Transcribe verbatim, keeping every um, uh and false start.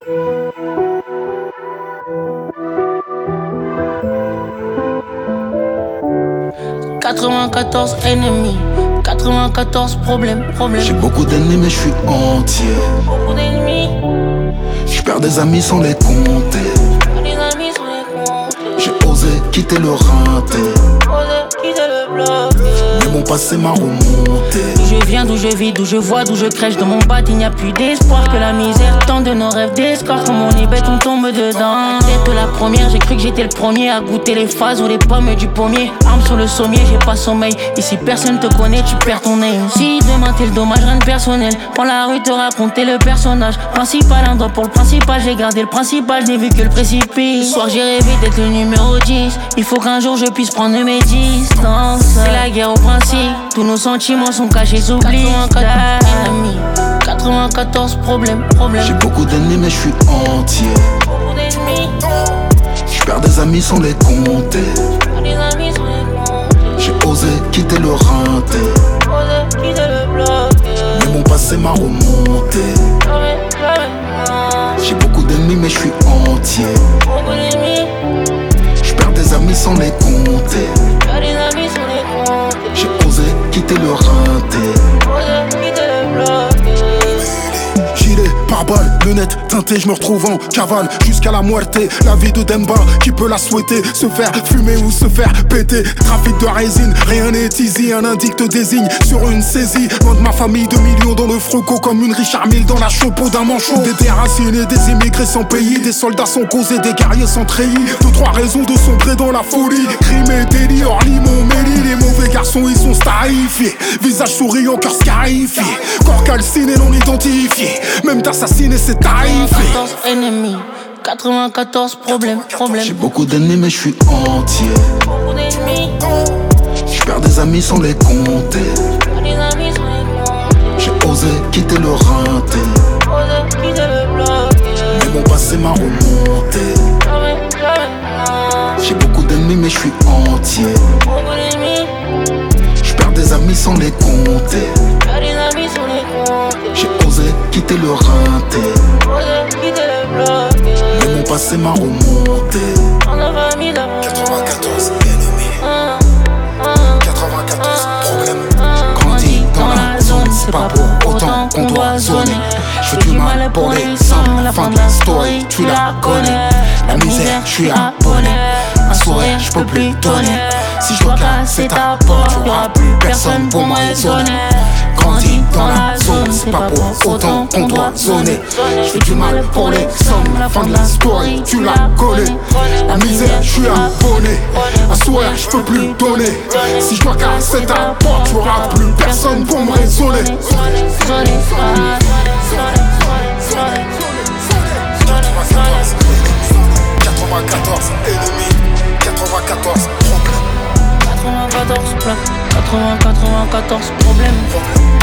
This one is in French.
quatre-vingt-quatorze ennemis, quatre-vingt-quatorze problèmes, problèmes. J'ai beaucoup d'ennemis mais je suis entier. Beaucoup d'ennemis. Je perds des amis sans les compter. Des amis sans les compter. J'ai osé quitter le rinté. Osé quitter le bloc. Mais mon passé m'a remonté. D'où je viens, d'où je vis, d'où je vois, d'où je crèche. Dans mon bat, il n'y a plus d'espoir. Que la misère tente de nos rêves d'escorts. Comme on est bête, on tombe dedans. D'être la première, j'ai cru que j'étais le premier à goûter les phases ou les pommes du pommier. Arme sur le sommier, j'ai pas sommeil. Ici personne te connaît, tu perds ton nez. Si demain t'es le dommage, rien de personnel. Prends la rue, te raconter le personnage. Principal, un doigt pour le principal. J'ai gardé le principal, je n'ai vu que le précipice. Ce soir j'ai rêvé d'être le numéro dix. Il faut qu'un jour je puisse prendre mes distances. C'est la guerre au principe. Tous nos sentiments sont cachés sous quatre-vingt-quatorze ennemis, quatre-vingt-quatorze problèmes, problèmes. J'ai beaucoup d'ennemis mais je suis entier. Beaucoup d'ennemis. Je perds des amis sans les compter. Des amis sans les compter. J'ai osé quitter le rinté. Osé quitter le bloc. Mais mon passé m'a remonté. Jamais, jamais, non. J'ai beaucoup d'ennemis mais je suis entier. Beaucoup d'ennemis. Je perds des amis sans les compter. Des amis sans les compter. J'ai osé quitter le rinté. Osé quitter le bloc. Gilet, pare-balles, lunettes teintées, je me retrouve en cavale jusqu'à la muerte. La vie de Demba, qui peut la souhaiter? Se faire fumer ou se faire péter. Trafic de résine, rien n'est easy. Un indique te désigne sur une saisie. Loin de ma famille, de millions dans le fruco. Comme une Richard Mille dans la chopeau d'un manchot. Des déracinés, des immigrés sans pays. Des soldats sans cause et des guerriers sans treillis. Deux, trois raisons de sombrer dans la folie. Crime et délit, Orly, Montmélie. Les mauvais garçons, ils sont starifiés. Visage souriant, cœur scarifié. Corps calciné, non identifié. Même d'assassiner, c'est tarifé. quatre-vingt-quatorze ennemis, quatre-vingt-quatorze problèmes, problèmes. J'ai beaucoup d'ennemis mais je suis entier. Beaucoup d'ennemis. Je perds des amis sans les compter. Des amis sans les compter. J'ai osé quitter le rinté. Osé quitter le bloc. Mais mon passé m'a remonté. Jamais, jamais, non. J'ai beaucoup d'ennemis mais je suis entier. Beaucoup d'ennemis. Je perds des amis sans les compter. Des amis sans les compter. J'ai osé quitter le rinté. Osé quitter le bloc. Mais mon passé m'a remonté. On a famille d'avant. quatre-vingt-quatorze ennemis. Ah, ah, quatre-vingt-quatorze problèmes. ah. Grandi dans la zone, c'est pas pour autant qu'on doit zoner. Je fais du mal pour les sommes, la fin de la story, tu la connais. La misère, je suis abonné. Un sourire, je peux plus donner. Si je dois casser ta porte, y'aura plus personne pour me raisonner. Grandi dans la zone, c'est pas pour autant qu'on doit zoner. Je fais du mal pour les sommes, la fin de la story, tu la connais. La misère, je suis abonné. Un sourire, je peux plus donner. Si je dois casser ta porte, y'aura plus personne pour me raisonner. quatre-vingt-quatorze ennemis, quatre-vingt-quatorze problèmes. quatre-vingt-quatorze, quatre-vingts, quatre-vingt-quatorze problèmes.